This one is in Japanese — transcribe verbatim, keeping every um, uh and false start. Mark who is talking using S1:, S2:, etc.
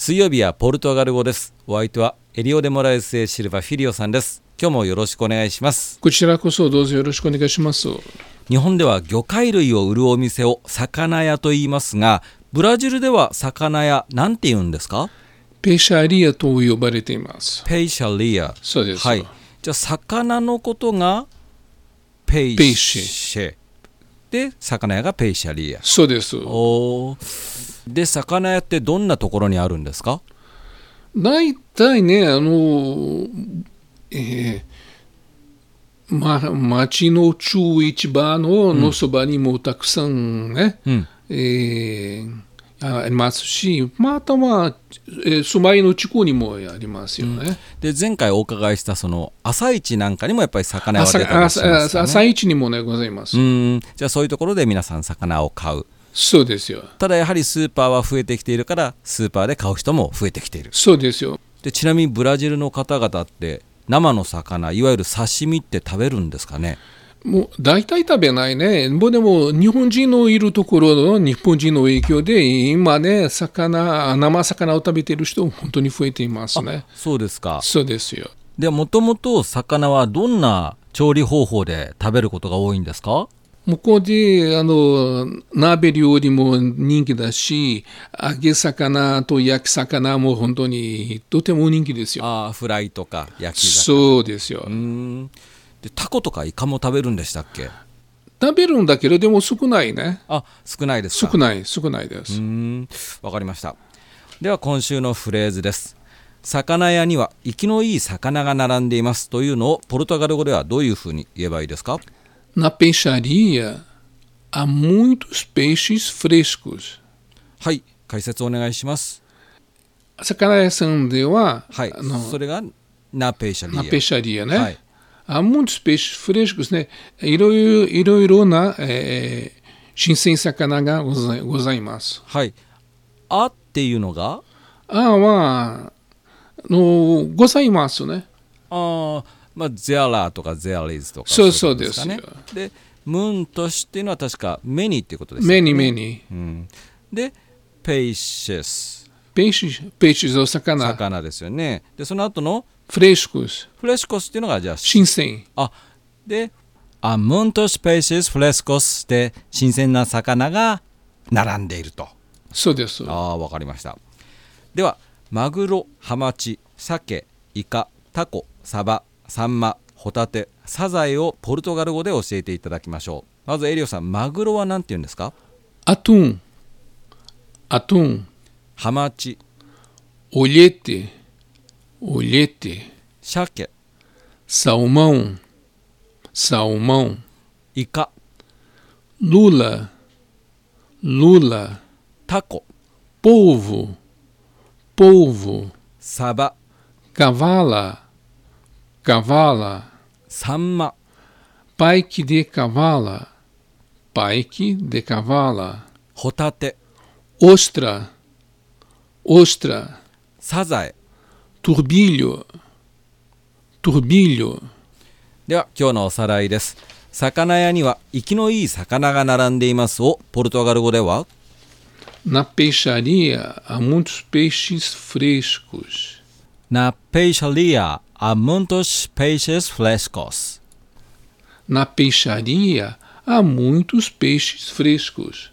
S1: 水曜日はポルトガル語です。お相手はエリオ・デ・モラエス・エ・シルバ・フィリオさんです。今日もよろしくお願いします。
S2: こちらこそどうぞよろしくお願いします。
S1: 日本では魚介類を売るお店を魚屋と言いますが、ブラジルでは魚屋なんて言うんですか？
S2: ペシャリアと呼ばれています。
S1: ペイシャリア。
S2: そうです。
S1: はい。じゃあ魚のことがペイシェで、魚屋がペイシャリア。
S2: そうです。
S1: おで、魚屋ってどんなところにあるんですか？
S2: 大体ね、あの、えーま、町の中市場ののそばにもたくさんね、うんえー、ありますし、または、えー、住まいの地区にもありますよね。
S1: うん、で前回お伺いしたその朝市なんかにもやっぱり魚は出たりしますかね。
S2: 朝、朝市にもねございます。
S1: うんじゃあそういうところで皆さん魚を買う。
S2: そうですよ。
S1: ただやはりスーパーは増えてきているからスーパーで買う人も増えてきている。
S2: そうですよ。
S1: でちなみにブラジルの方々って生の魚いわゆる刺身って食べるんですかね？
S2: もう大体食べないね。もうでも日本人のいるところの日本人の影響で今ね魚生魚を食べている人本当に増えていますね。
S1: そうですか。
S2: そうですよ。
S1: でもともと魚はどんな調理方法で食べることが多いんですか？
S2: 向こうであの鍋料理も人気だし、揚げ魚と焼き魚も本当にとても人気ですよ。
S1: ああ、フライとか焼き魚。
S2: そうですよ。
S1: うーんでタコとかイカも食べるんでしたっけ？
S2: 食べるんだけどでも少ないね。
S1: あ、少ないですか？
S2: 少ない少ないです。
S1: うーんわかりました。では今週のフレーズです。魚屋には生きのいい魚が並んでいますというのをポルトガル語ではどういうふうに言えばいいですか？
S2: Na peixaria há muitos peixes frescos.
S1: はい、解説お願いします。
S2: 魚屋さんでは、
S1: はい、それがナペイシャリア。
S2: ナペイシャリアね。
S1: はい、
S2: há muitos peixes frescos ね。いろいろいろいろな、えー、新鮮魚がござい、ございます。
S1: はい。あっていうのが
S2: あはのございますね。
S1: あまあ、ゼアラーとかゼアリーズとか
S2: そうそうですよ。
S1: で、ムントシっていうのは確かメニっていうことです
S2: ね。メニメニ。
S1: うん、で、ペイシス。
S2: ペイシペイシスお魚。
S1: 魚ですよね。で、その後の
S2: フレシコス。
S1: フレシコスっていうのがじゃあ
S2: 新鮮。
S1: あ、で、アムントスペイシスフレシコスで新鮮な魚が並んでいると。
S2: そうです。
S1: ああ、わかりました。では、マグロ、ハマチ、鮭、イカ、タコ、サバ、サンマ、ホタテ、サザエをポルトガル語で教えていただきましょう。まずエリオさん、マグロは何て言うんですか？
S2: アトゥン、アトゥン。
S1: ハマチ、
S2: オリエテ、オリエテ。
S1: 鮭、
S2: サルモン、サルモン。
S1: イカ、
S2: ルラ、ルラ。
S1: タコ、
S2: polvo, polvo.
S1: サバ、
S2: cavala, cavala.
S1: サンマ、
S2: paique de cavala, paique de cavala.
S1: ホタテ、
S2: ostra, ostra.
S1: サザエ。
S2: turbilho, turbilho.
S1: では今日のおさらいです。魚屋には生きのいい魚が並んでいますをポルトガル語では
S2: Na peixaria há muitos peixes frescos.
S1: Na peixaria há muitos peixes frescos.
S2: Na peixaria há muitos peixes frescos.